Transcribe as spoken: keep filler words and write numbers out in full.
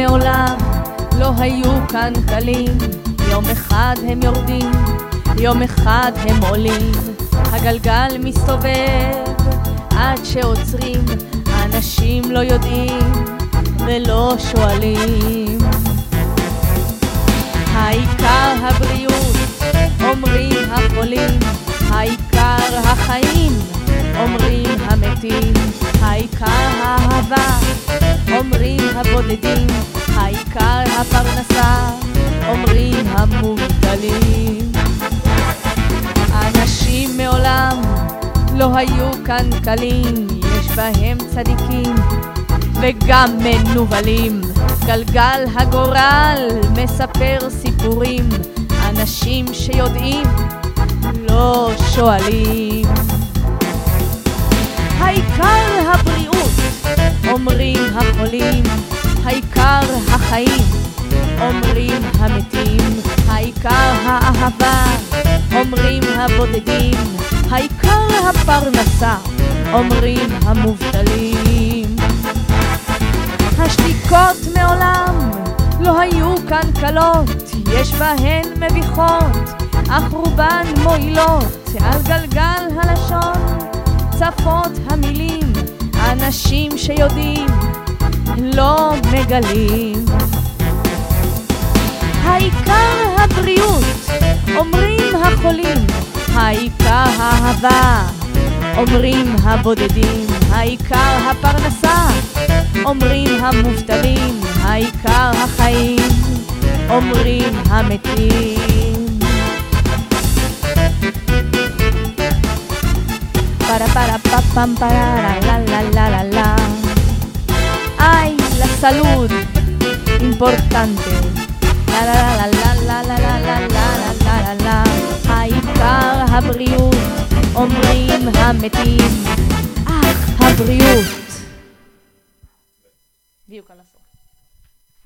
מעולם לא היו כאן קלים, יום אחד הם יורדים, יום אחד הם עולים, הגלגל מסתובב עד שעוצרים, אנשים לא יודעים ולא שואלים. העיקר הבריאות, אומרים החולים, העיקר החיים, אומרים המתים, העיקר האהבה, אומרים הבודדים, העיקר הפרנסה, אומרים המובטלים. אנשים מעולם לא היו כאן קלים, יש בהם צדיקים וגם מנובלים, גלגל הגורל מספר סיפורים, אנשים שיודעים לא שואלים. העיקר הבריאות, אומרים החולים, העיקר החיים, אומרים המתים, העיקר האהבה, אומרים הבודדים, העיקר הפרנסה, אומרים המובטלים. השתיקות מעולם לא היו כאן קלות, יש בהן מביכות, אך רובן מועילות, על גלגל הלשון צפות המילים, אנשים שיודעים לא מגלים. העיקר הבריאות, אומרים החולים, העיקר האהבה, אומרים הבודדים, העיקר הפרנסה, אומרים המובטלים, העיקר החיים, אומרים המתים. Para para pa pam para la la la la la. Ay, la salud importante. La la la la la la la la la la la la. העיקר הבריאות, אומרים המתים, אך הבריאות. בדיוק על הסוף.